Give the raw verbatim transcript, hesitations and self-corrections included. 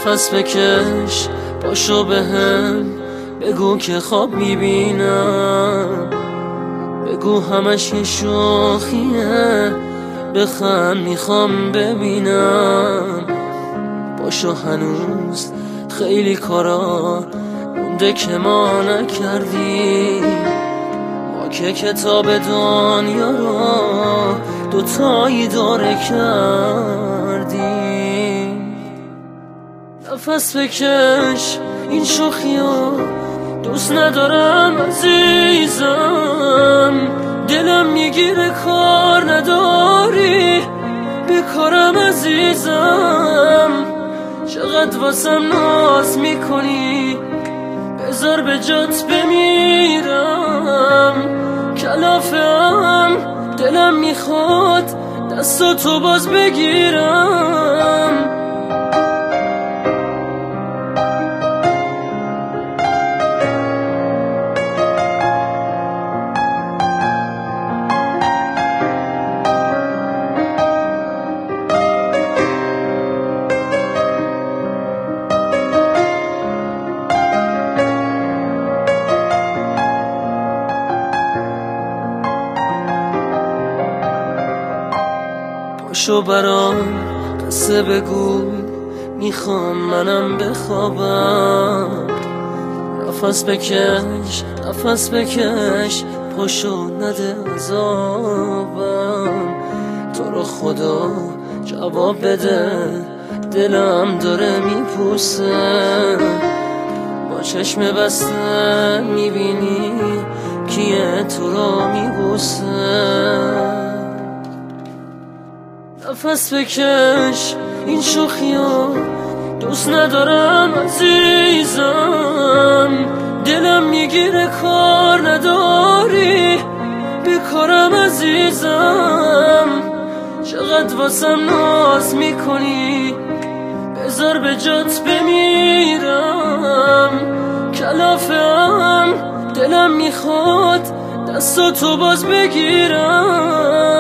نفس بکش، پاشو بهم بگو که خواب میبینم، بگو همش یه شوخیه، بخند میخوام ببینم. پاشو هنوز خیلی کارا مونده که ما نکردیم، ما که کتاب دنیا رو دوتایی داره کردیم. نفس بکش، این شوخیو دوست ندارم عزیزم، دلم میگیره کار نداری، بیکارم عزیزم. چقدر واسم ناز میکنی، بذار به جات بمیرم. کلافم، دلم میخواد دستاتو باز بگیرم. پاشو برام قصه بگو، میخوام منم بخوابم. نفس بکش، نفس بکش، پاشو نده عذابم. تو رو خدا جواب بده، دلم داره میپوسه. با چشم بسته میبینی کیه تو رو میبوسه. نفس بکش، این شوخیو دوست ندارم عزیزم، دلم میگیره کار نداری، بیکارم عزیزم. چقدر واسم ناز میکنی، بذار به جات بمیرم. کلافم، دلم میخواد دستاتو باز بگیرم.